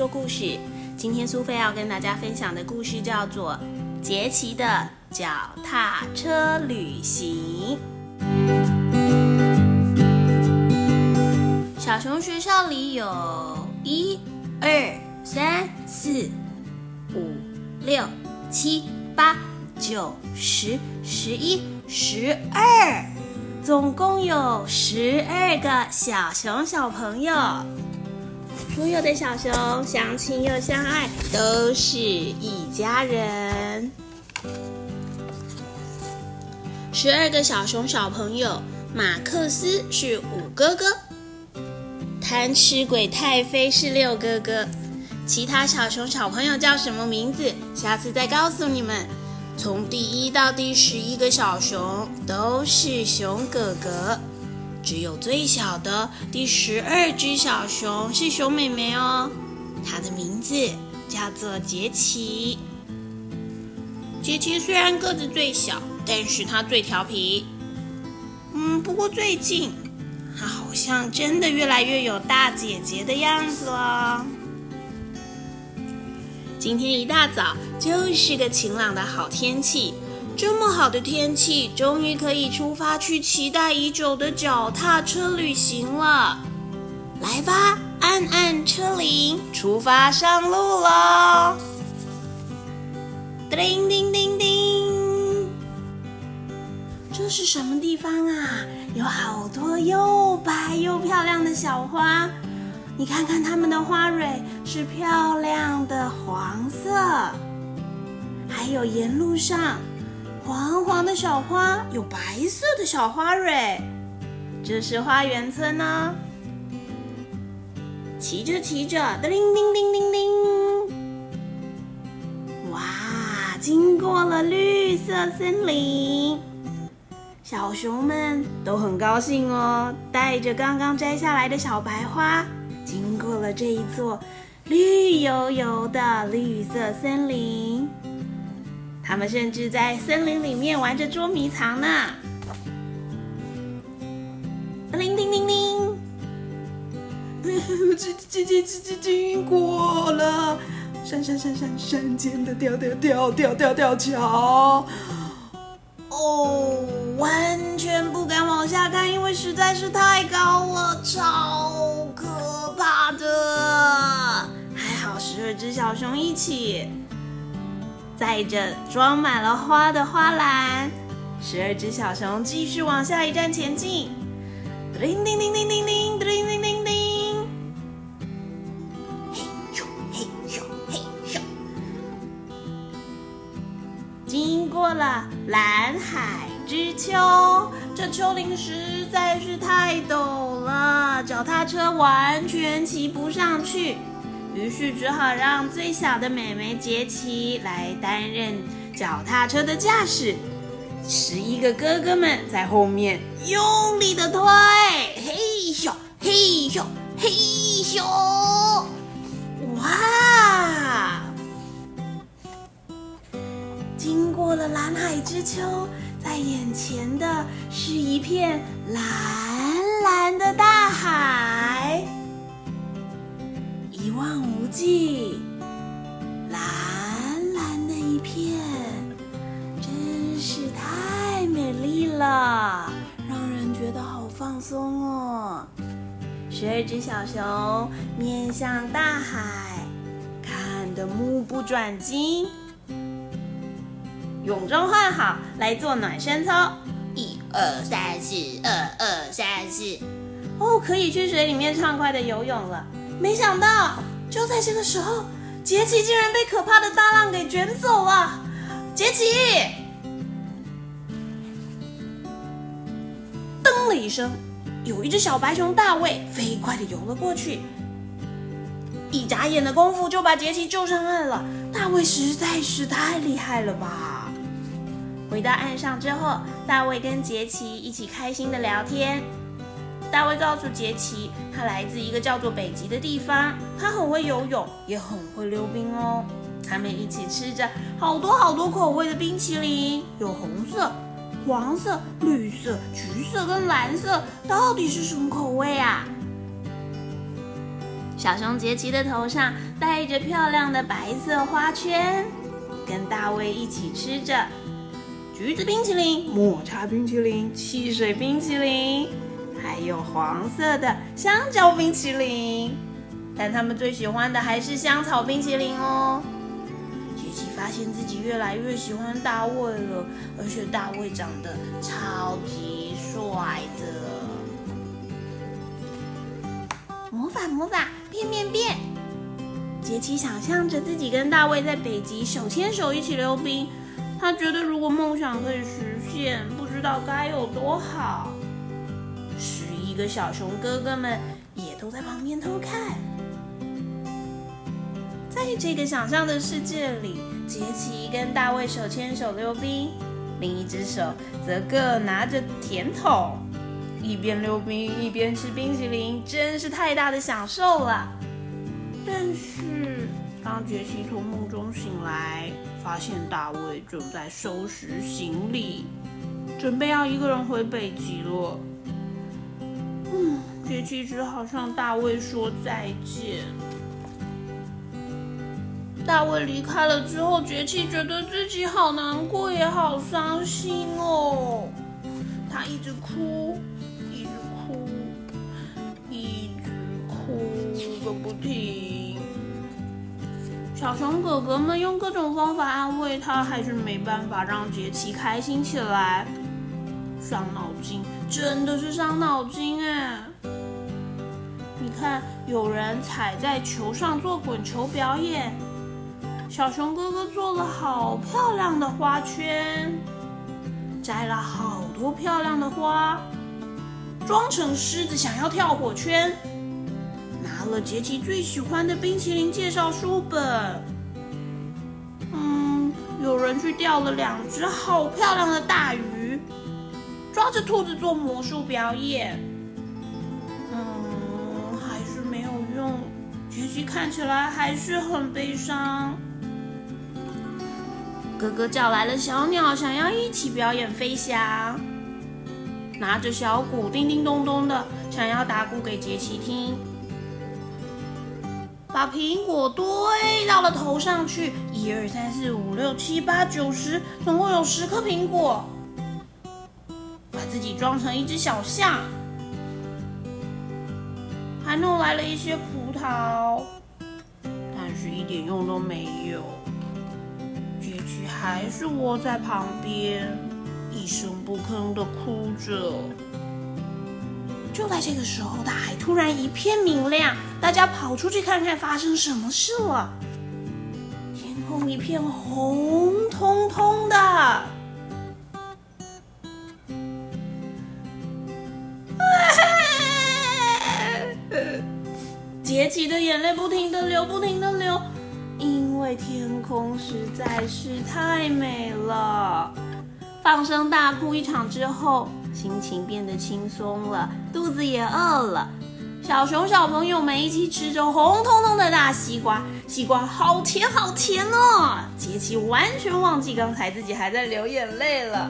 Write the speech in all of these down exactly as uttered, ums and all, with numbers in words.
说故事。今天苏菲要跟大家分享的故事叫做《杰奇的脚踏车旅行》。小熊学校里有一、二、三、四、五、六、七、八、九、十、十一、十二，总共有十二个小熊小朋友。所有的小熊相亲又相爱，都是一家人。十二个小熊小朋友，马克思是五哥哥，贪吃鬼太妃是六哥哥。其他小熊小朋友叫什么名字？下次再告诉你们。从第一到第十一个小熊都是熊哥哥，只有最小的第十二只小熊是熊妹妹哦，她的名字叫做杰奇。杰奇虽然个子最小，但是她最调皮。嗯，不过最近她好像真的越来越有大姐姐的样子了。今天一大早就是个晴朗的好天气，这么好的天气，终于可以出发去期待已久的脚踏车旅行了。来吧，按按车铃，出发上路咯！叮叮叮叮，这是什么地方啊？有好多又白又漂亮的小花。你看看它们的花蕊是漂亮的黄色，还有沿路上黄黄的小花，有白色的小花蕊，这是花园村哦。骑着骑着，叮叮叮叮叮，哇，经过了绿色森林，小熊们都很高兴哦，带着刚刚摘下来的小白花，经过了这一座绿油油的绿色森林。他们甚至在森林里面玩着捉迷藏呢。叮叮叮叮， 这这这这这经过了山山山山山间的吊吊吊吊吊吊桥。 哦，完全不敢往下看，因为实在是太高了，超可怕的。还好十二只小熊一起载着装满了花的花篮，十二只小熊继续往下一站前进。叮叮叮叮叮叮叮叮叮叮，嘿咻嘿咻嘿咻，经过了蓝海之丘，这丘陵实在是太陡了，脚踏车完全骑不上去。于是只好让最小的妹妹杰奇来担任脚踏车的驾驶，十一个哥哥们在后面用力的推，嘿咻嘿咻嘿咻，哇！经过了蓝海之丘，在眼前的是一片蓝蓝的大海，一望无际，蓝蓝的一片，真是太美丽了，让人觉得好放松哦。十二只小熊面向大海，看得目不转睛。泳装换好，来做暖身操。一二三四，二二三四。哦，可以去水里面畅快的游泳了。没想到，就在这个时候，杰奇竟然被可怕的大浪给卷走了。杰奇！噔了一声，有一只小白熊大卫飞快地游了过去，一眨眼的功夫就把杰奇救上岸了。大卫实在是太厉害了吧！回到岸上之后，大卫跟杰奇一起开心地聊天。大卫告诉杰奇，他来自一个叫做北极的地方，他很会游泳，也很会溜冰哦。他们一起吃着好多好多口味的冰淇淋，有红色、黄色、绿色、橘色跟蓝色，到底是什么口味啊？ 小熊杰奇的头上戴着漂亮的白色花圈，跟大卫一起吃着橘子冰淇淋、抹茶冰淇淋、汽水冰淇淋，还有黄色的香蕉冰淇淋。但他们最喜欢的还是香草冰淇淋哦。杰奇发现自己越来越喜欢大卫了，而且大卫长得超级帅的。魔法魔法变变变！杰奇想象着自己跟大卫在北极手牵手一起溜冰，他觉得如果梦想可以实现，不知道该有多好。十一个小熊哥哥们也都在旁边偷看。在这个想象的世界里，杰奇跟大卫手牵手溜冰，另一只手则各拿着甜筒，一边溜冰一边吃冰淇淋，真是太大的享受了。但是当杰奇从梦中醒来，发现大卫正在收拾行李，准备要一个人回北极了。嗯，杰奇只好向大卫说再见。大卫离开了之后，杰奇觉得自己好难过，也好伤心哦。他一直哭，一直哭，一直哭个不停。小熊哥哥们用各种方法安慰他，还是没办法让杰奇开心起来。伤脑筋，真的是伤脑筋哎！你看，有人踩在球上做滚球表演。小熊哥哥做了好漂亮的花圈，摘了好多漂亮的花，装成狮子想要跳火圈，拿了杰奇最喜欢的冰淇淋介绍书本。嗯，有人去钓了两只好漂亮的大鱼，抓着兔子做魔术表演。嗯，还是没有用，杰奇看起来还是很悲伤。哥哥叫来了小鸟，想要一起表演飞翔，拿着小鼓叮叮咚咚的，想要打鼓给杰奇听。把苹果堆到了头上去，一二三四五六七八九十，总共有十颗苹果。把自己装成一只小象，还弄来了一些葡萄，但是一点用都没有。杰奇还是窝在旁边，一声不吭地哭着。就在这个时候，大海突然一片明亮，大家跑出去看看发生什么事了。天空一片红彤彤的，杰奇的眼泪不停地流，不停地流。因为天空实在是太美了，放声大哭一场之后，心情变得轻松了，肚子也饿了。小熊小朋友们一起吃着红彤彤的大西瓜，西瓜好甜好甜哦！杰奇完全忘记刚才自己还在流眼泪了。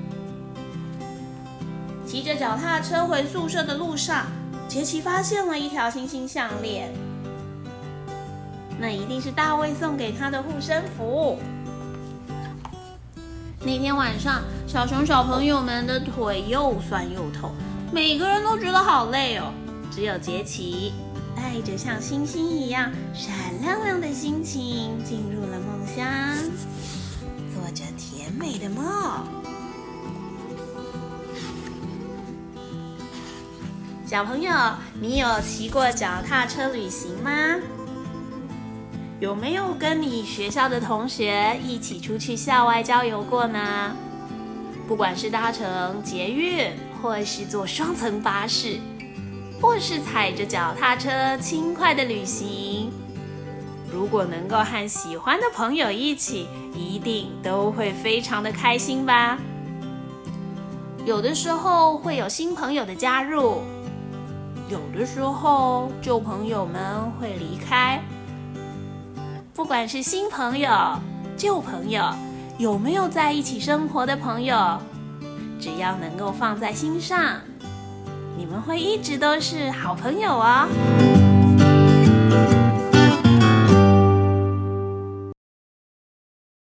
骑着脚踏车回宿舍的路上，杰奇发现了一条星星项链。那一定是大卫送给他的护身符。那天晚上，小熊小朋友们的腿又酸又痛，每个人都觉得好累哦。只有杰奇带着像星星一样闪亮亮的心情进入了梦乡，做着甜美的梦。小朋友，你有骑过脚踏车旅行吗？有没有跟你学校的同学一起出去校外郊游过呢？不管是搭乘捷运，或是坐双层巴士，或是踩着脚踏车轻快的旅行，如果能够和喜欢的朋友一起，一定都会非常的开心吧。有的时候会有新朋友的加入，有的时候旧朋友们会离开。不管是新朋友、旧朋友，有没有在一起生活的朋友，只要能够放在心上，你们会一直都是好朋友哦。